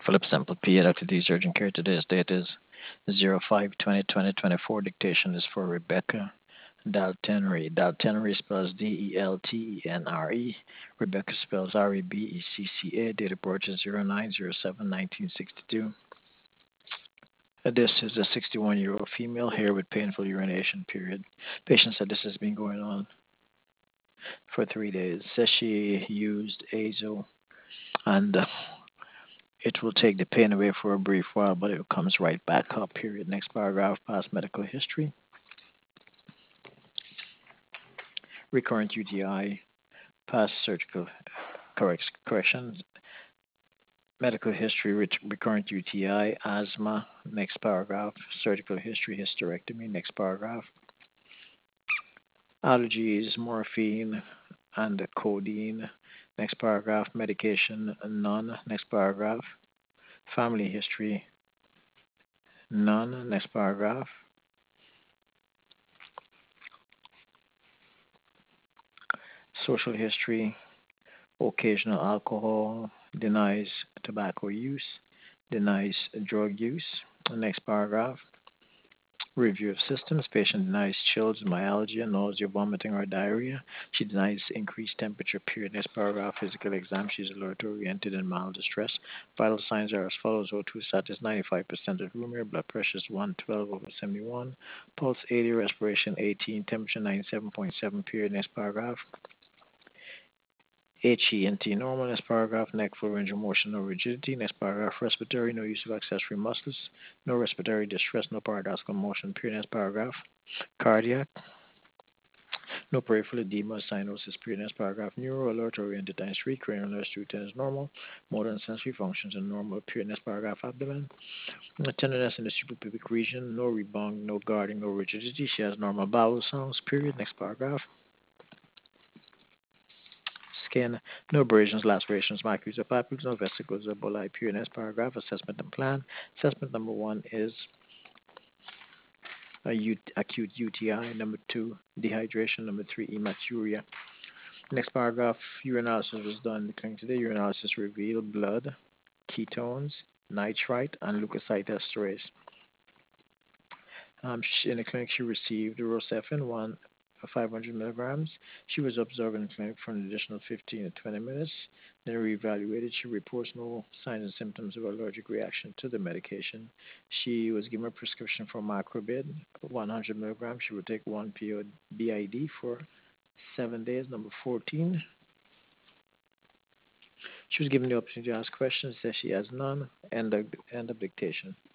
Philip Sample P. Dr. D's urgent care. Today's date is 05/20/2024. Dictation is for Rebecca Daltenry. Daltenry spells Deltenre. Rebecca spells Rebecca. Date of birth is 09/07/1962. This is a 61-year-old female here with painful urination period. Patient said this has been going on for 3 days. Says she used Azo and it will take the pain away for a brief while, but it comes right back up. Period. Next paragraph, past medical history. Recurrent UTI, past surgical corrections, medical history, recurrent UTI, asthma. Next paragraph, surgical history, hysterectomy. Next paragraph, allergies, morphine and codeine. Next paragraph, medication, none. Next paragraph, family history, none. Next paragraph, social history, occasional alcohol, denies tobacco use, denies drug use. Next paragraph, review of systems. Patient denies chills, myalgia, nausea, vomiting, or diarrhea. She denies increased temperature. Period. Next paragraph, physical exam. She's alert oriented and mild distress. Vital signs are as follows: O2 status 95% of room air, blood pressure is 112/71, pulse 80, respiration 18, temperature 97.7. Period. Next paragraph, HENT normal. Next paragraph, neck full range of motion, no rigidity. Next paragraph, respiratory, no use of accessory muscles, no respiratory distress, no paradoxical motion. Period. Next paragraph, cardiac, no peripheral edema, cyanosis. Period. Next paragraph, neuro, alert, oriented, times 3, cranial nerves 210 is normal, motor and sensory functions are normal. Period. Next paragraph, abdomen, tenderness in the suprapubic region, no rebound, no guarding, no rigidity. She has normal bowel sounds. Period. Next paragraph, skin, no abrasions, lacerations, macules, or papules, no vesicles or bullae. Period. Next paragraph, assessment and plan. Assessment number 1 is acute UTI. Number 2, dehydration. Number 3, hematuria. Next paragraph, urinalysis was done in the clinic today. Urinalysis revealed blood, ketones, nitrite, and leukocyte esterase. In the clinic, she received Rosefin 500 milligrams. She was observed in the clinic for an additional 15 to 20 minutes. Then reevaluated. She reports no signs and symptoms of allergic reaction to the medication. She was given a prescription for Macrobid, 100 milligrams. She would take 1 BID for 7 days. Number 14. She was given the opportunity to ask questions. Says she has none. End of dictation.